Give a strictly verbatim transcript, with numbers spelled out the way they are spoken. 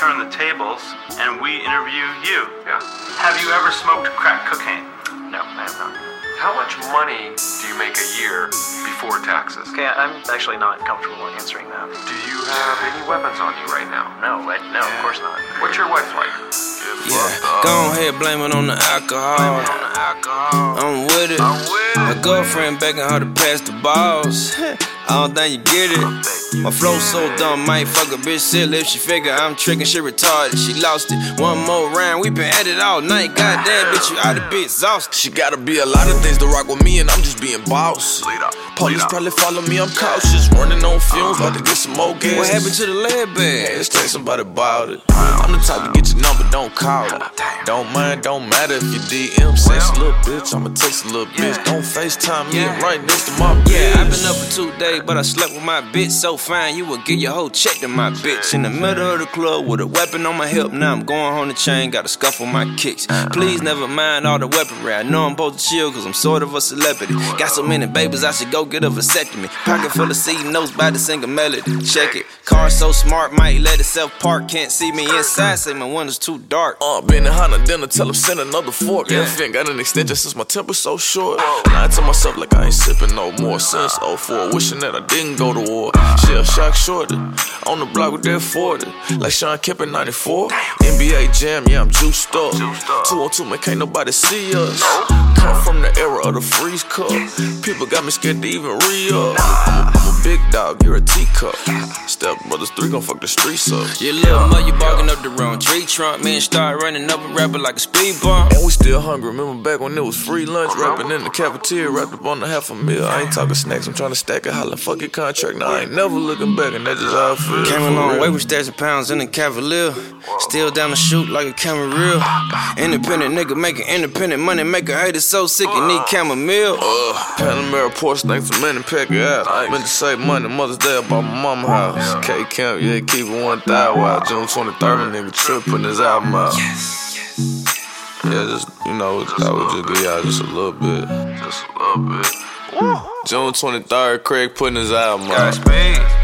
turn the tables and we interview you. Yeah. Have you ever smoked crack cocaine? No, I have not. How much money do you make a year before taxes? Okay, I'm actually not comfortable answering that. Do you have any weapons on you right now? No, I, no, of course not. What's your wife like? Yeah, go ahead, blame it on the alcohol. I'm with it. My girlfriend begging her to pass the balls. I don't think you get it. My flow so dumb, might fuck a bitch silly if she figure I'm tricking, she retarded. She lost it. One more round, we been at it all night. Goddamn, bitch, you oughta be exhausted. She gotta be a lot of things to rock with me, and I'm just being boss. Police probably follow me, I'm cautious. Running on fumes, about to get some more gas. What happened to the lead bag? Let's tell somebody about it. I'm the type to get your number, don't call it. Don't mind, don't matter if you D M. Sex a little bitch, I'ma text a little bitch. Don't FaceTime me, I'm right next to my bitch. Yeah, I've been up for two days, but I slept with my bitch so fine. You would give your whole check to my bitch. In the middle of the club with a weapon on my hip. Now I'm going home the chain, got a scuff on my kicks. Please never mind all the weaponry. I know I'm supposed to chill, cause I'm sort of a celebrity. Got so many babies, I should go get a vasectomy. Pocket full of C notes, by to sing a melody. Check it. Car so smart, might let itself park. Can't see me inside, say my window's too dark. Uh, been in Honda dinner, tell him send another fork. Yeah. If ain't got an extension since my temper's so short. Lying to myself like I ain't sipping no more since oh four. Wishing that I didn't go to war. Shell shock shorty, on the block with that forty. Like Sean Kemp in ninety-four. N B A Jam, yeah, I'm juiced up. Two on two, man, can't nobody see us. Come from the era of the freeze cup. People got me scared to even re-up. I'm, I'm a big dog, you're a teacup. Step Brothers three gon' fuck the streets up. Yeah, little mud, you barking up the wrong tree trunk. Man, start running up a rapper like a speed bump. And we still hungry, remember back when it was free lunch. Rapping in the cafeteria, wrapped up on the half a meal. I ain't talking snacks, I'm trying to stack it. Hollin', fuck your contract, now I ain't never looking back. And that's just how I feel. Came a long way with stacks of pounds in the Cavalier. Still down the shoot like a camera reel. Independent nigga making independent money. Make a hater so sick you need chamomile. Uh, Panamera Porsche, thanks for many pack it out. Meant to save money, Mother's Day about my mama house. K Camp, yeah, keep it one thousand wild. June twenty-third, a nigga trip putting his album out. Yeah, just, you know, I would just give y'all just a little bit. Just a little bit. June twenty-third, Craig putting his album out.